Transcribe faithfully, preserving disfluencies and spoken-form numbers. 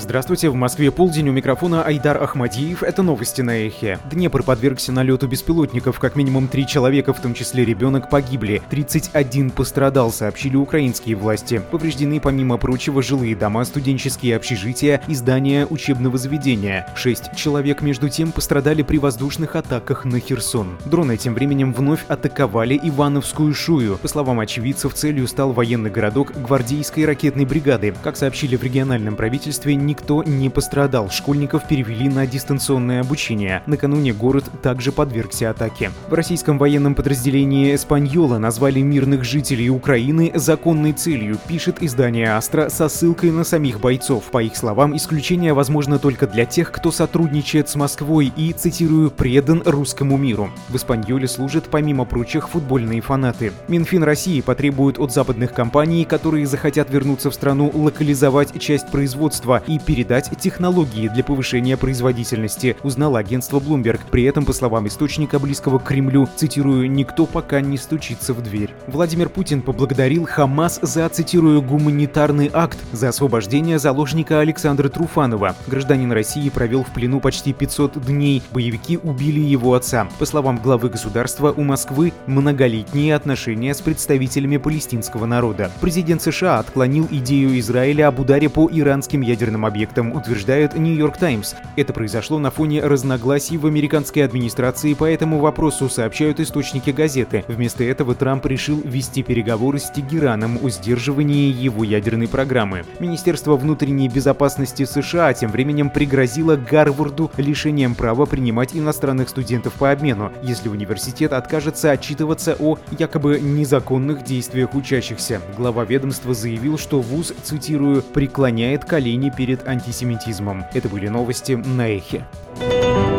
Здравствуйте, в Москве полдень, у микрофона Айдар Ахмадиев. Это новости на Эхе. Днепр подвергся налету беспилотников. Как минимум три человека, в том числе ребенок, погибли. тридцать один пострадал, сообщили украинские власти. Повреждены, помимо прочего, жилые дома, студенческие общежития и здания учебного заведения. Шесть человек, между тем, пострадали при воздушных атаках на Херсон. Дроны тем временем вновь атаковали Ивановскую Шую. По словам очевидцев, целью стал военный городок гвардейской ракетной бригады. Как сообщили в региональном правительстве, никто не пострадал. Школьников перевели на дистанционное обучение. Накануне город также подвергся атаке. В российском военном подразделении «Эспаньола» назвали мирных жителей Украины законной целью, пишет издание «Астра» со ссылкой на самих бойцов. По их словам, исключение возможно только для тех, кто сотрудничает с Москвой и, цитирую, «предан русскому миру». В «Эспаньоле» служат, помимо прочих, футбольные фанаты. Минфин России потребует от западных компаний, которые захотят вернуться в страну, локализовать часть производства и передать технологии для повышения производительности, узнало агентство Bloomberg. При этом, по словам источника, близкого к Кремлю, цитирую, «никто пока не стучится в дверь». Владимир Путин поблагодарил Хамас за, цитирую, «гуманитарный акт», за освобождение заложника Александра Труфанова. Гражданин России провел в плену почти пятьсот дней. Боевики убили его отца. По словам главы государства, у Москвы многолетние отношения с представителями палестинского народа. Президент США отклонил идею Израиля об ударе по иранским ядерным объектам, утверждает Нью-Йорк Таймс. Это произошло на фоне разногласий в американской администрации по этому вопросу, сообщают источники газеты. Вместо этого Трамп решил вести переговоры с Тегераном о сдерживании его ядерной программы. Министерство внутренней безопасности США тем временем пригрозило Гарварду лишением права принимать иностранных студентов по обмену, если университет откажется отчитываться о якобы незаконных действиях учащихся. Глава ведомства заявил, что вуз, цитирую, «преклоняет колени перед антисемитизмом». Это были новости на Эхе.